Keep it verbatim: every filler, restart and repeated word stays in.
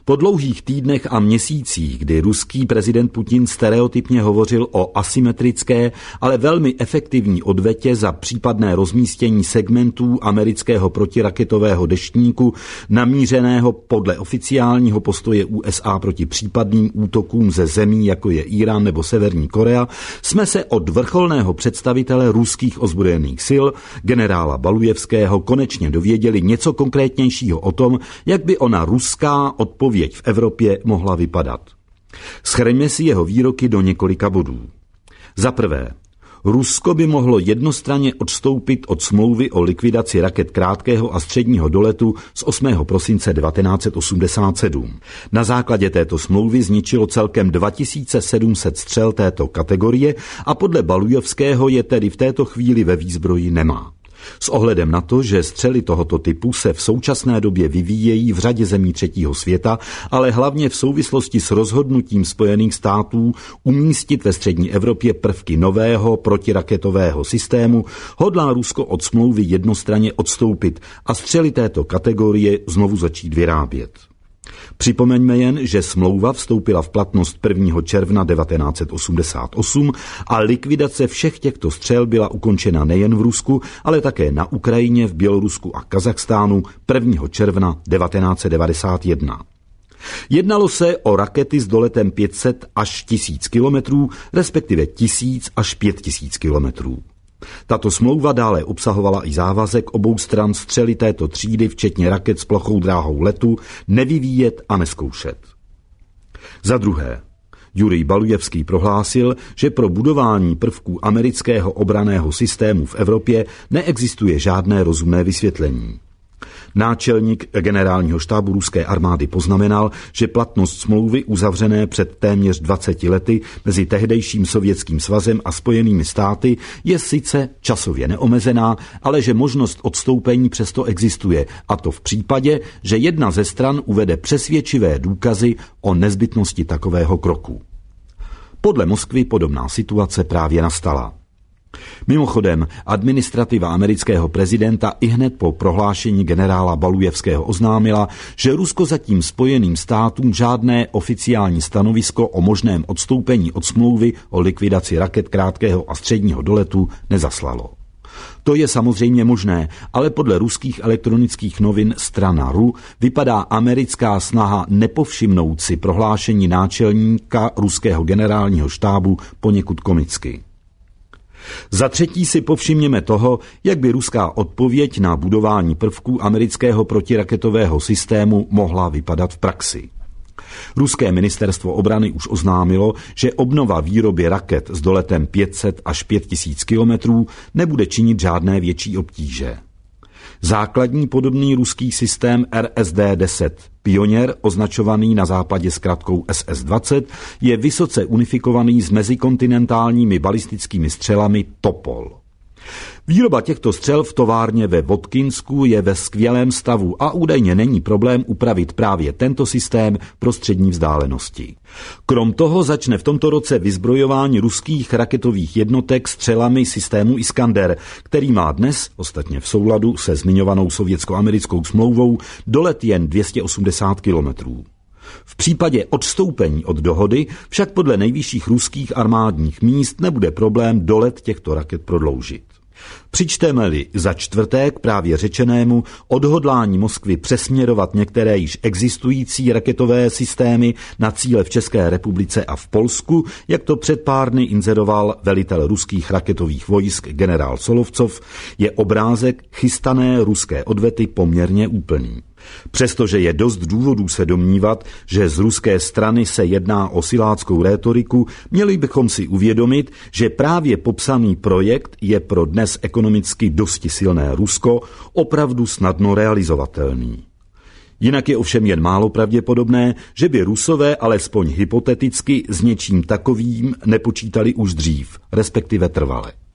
Po dlouhých týdnech a měsících, kdy ruský prezident Putin stereotypně hovořil o asymetrické, ale velmi efektivní odvetě za případné rozmístění segmentů amerického protiraketového deštníku namířeného podle oficiálního postoje U S A proti případným útokům ze zemí, jako je Irán nebo Severní Korea, jsme se od vrcholného představitele ruských ozbrojených sil, generála Balujevského, konečně dověděli něco konkrétnějšího o tom, jak by ona ruská odpověď v Evropě mohla vypadat. Shrňme si jeho výroky do několika bodů. Za prvé, Rusko by mohlo jednostranně odstoupit od smlouvy o likvidaci raket krátkého a středního doletu z osmého prosince devatenáct set osmdesát sedm. Na základě této smlouvy zničilo celkem dva tisíce sedm set střel této kategorie a podle Balujevského je tedy v této chvíli ve výzbroji nemá. S ohledem na to, že střely tohoto typu se v současné době vyvíjejí v řadě zemí třetího světa, ale hlavně v souvislosti s rozhodnutím Spojených států umístit ve střední Evropě prvky nového protiraketového systému, hodlá Rusko od smlouvy jednostranně odstoupit a střely této kategorie znovu začít vyrábět. Připomeňme jen, že smlouva vstoupila v platnost prvního června devatenáct set osmdesát osm a likvidace všech těchto střel byla ukončena nejen v Rusku, ale také na Ukrajině, v Bělorusku a Kazachstánu prvního června devatenáct set devadesát jedna. Jednalo se o rakety s doletem pět set až tisíc kilometrů, respektive tisíc až pět tisíc kilometrů. Tato smlouva dále obsahovala i závazek obou stran střely této třídy, včetně raket s plochou dráhou letu, nevyvíjet a nezkoušet. Za druhé, Jurij Balujevský prohlásil, že pro budování prvků amerického obranného systému v Evropě neexistuje žádné rozumné vysvětlení. Náčelník generálního štábu ruské armády poznamenal, že platnost smlouvy uzavřené před téměř dvaceti lety mezi tehdejším Sovětským svazem a Spojenými státy je sice časově neomezená, ale že možnost odstoupení přesto existuje, a to v případě, že jedna ze stran uvede přesvědčivé důkazy o nezbytnosti takového kroku. Podle Moskvy podobná situace právě nastala. Mimochodem, administrativa amerického prezidenta ihned po prohlášení generála Balujevského oznámila, že Rusko zatím Spojeným státům žádné oficiální stanovisko o možném odstoupení od smlouvy o likvidaci raket krátkého a středního doletu nezaslalo. To je samozřejmě možné, ale podle ruských elektronických novin Strana R U vypadá americká snaha nepovšimnout si prohlášení náčelníka ruského generálního štábu poněkud komicky. Za třetí si povšimněme toho, jak by ruská odpověď na budování prvků amerického protiraketového systému mohla vypadat v praxi. Ruské ministerstvo obrany už oznámilo, že obnova výroby raket s doletem pět set až pět tisíc kilometrů nebude činit žádné větší obtíže. Základní podobný ruský systém R S D deset Pioněr, označovaný na západě zkratkou S S dvacet, je vysoce unifikovaný s mezikontinentálními balistickými střelami Topol. Výroba těchto střel v továrně ve Votkinsku je ve skvělém stavu a údajně není problém upravit právě tento systém pro střední vzdálenosti. Krom toho začne v tomto roce vyzbrojování ruských raketových jednotek střelami systému Iskander, který má dnes, ostatně v souladu se zmiňovanou sovětsko-americkou smlouvou, dolet jen dvě stě osmdesát kilometrů. V případě odstoupení od dohody však podle nejvyšších ruských armádních míst nebude problém dolet těchto raket prodloužit. Přičteme-li za čtvrté k právě řečenému odhodlání Moskvy přesměrovat některé již existující raketové systémy na cíle v České republice a v Polsku, jak to před pár dny inzeroval velitel ruských raketových vojsk generál Solovcov, je obrázek chystané ruské odvety poměrně úplný. Přestože je dost důvodů se domnívat, že z ruské strany se jedná o siláckou rétoriku, měli bychom si uvědomit, že právě popsaný projekt je pro dnes ekonomicky dosti silné Rusko opravdu snadno realizovatelný. Jinak je ovšem jen málo pravděpodobné, že by Rusové alespoň hypoteticky s něčím takovým nepočítali už dřív, respektive trvale.